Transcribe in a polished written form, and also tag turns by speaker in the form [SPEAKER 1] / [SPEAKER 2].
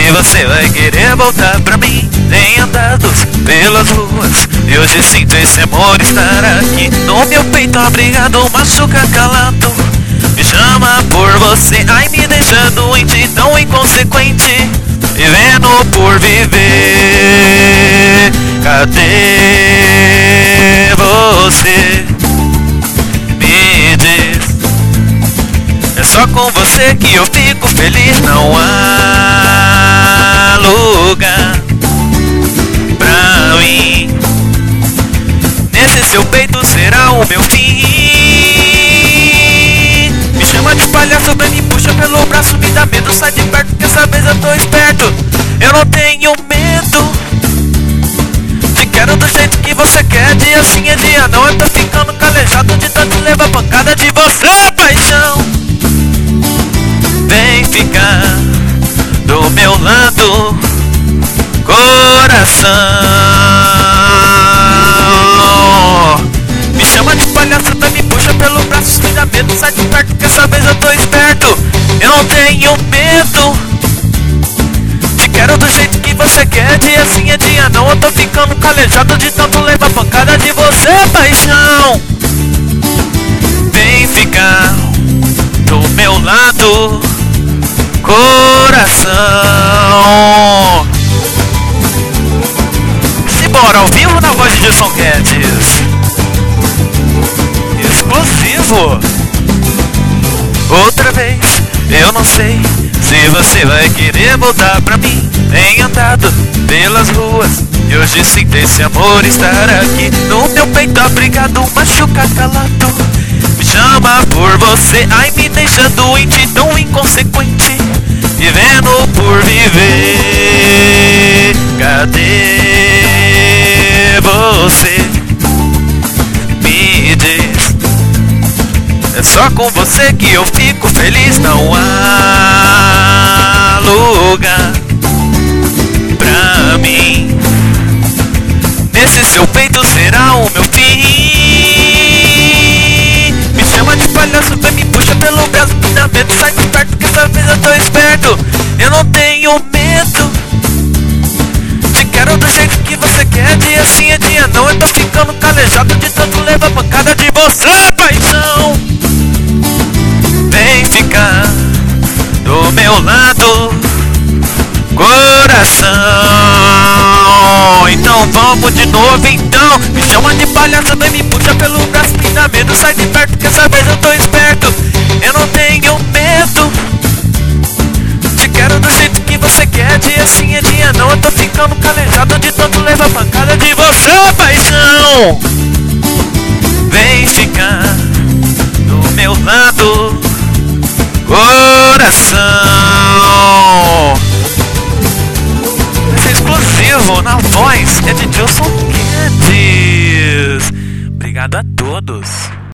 [SPEAKER 1] se você vai querer voltar pra mim. Tem andado pelas ruas e hoje sinto esse amor estar aqui no meu peito abrigado, machuca calado. Me chama por você, ai me deixa doente, tão inconsequente, vivendo por viver. Cadê você? Me diz. É só com você que eu fico feliz, não há lugar pra mim. Nesse seu peito será o meu fim. Me chama de palhaço, bem me puxa pelo braço, me dá medo, sai de perto que essa vez eu tô esperto. Eu não tenho medo, te quero do jeito que você quer, dia sim é dia não. Eu tô ficando calejado de tanto levar pancada de você, paixão. Vem ficar do meu lado, coração. Me chama de palhaço, me puxa pelo braço, me dá medo, sai de perto que essa vez eu tô esperto. Eu não tenho medo, te quero do jeito que você quer, dia sim é dia não. Eu tô ficando calejado de tanto levar pancada de você, paixão. Vem ficar do meu lado, coração. Simbora, ao vivo na voz de Gilson Guedes, exclusivo. Outra vez, eu não sei se você vai querer voltar pra mim. Tem andado pelas ruas e hoje sinto esse amor estar aqui no meu peito abrigado, machuca calado. Me chama por você, ai me deixa doente, tão inconsequente, vivendo por viver. Cadê você? Me diz. É só com você que eu fico feliz, não há lugar pra mim. Nesse seu peito será o meu fim. Me chama de palhaço, vem me puxa pelo braço, me dá medo, sai de perto que essa vez eu tô esperto. Eu não tenho medo, te quero do jeito que você quer, dia sim é dia não. Eu tô ficando calejado de tanto levar pancada de você, paixão. Vem ficar do meu lado, coração. Então vamos de novo então. Me chama de palhaço, vem me puxa pelo braço, me dá medo, sai de perto que essa vez eu tô esperto. Eu não tenho medo, te quero do jeito que você quer, dia sim é dia não. Eu tô ficando calejado de tanto levar pancada de você, paixão.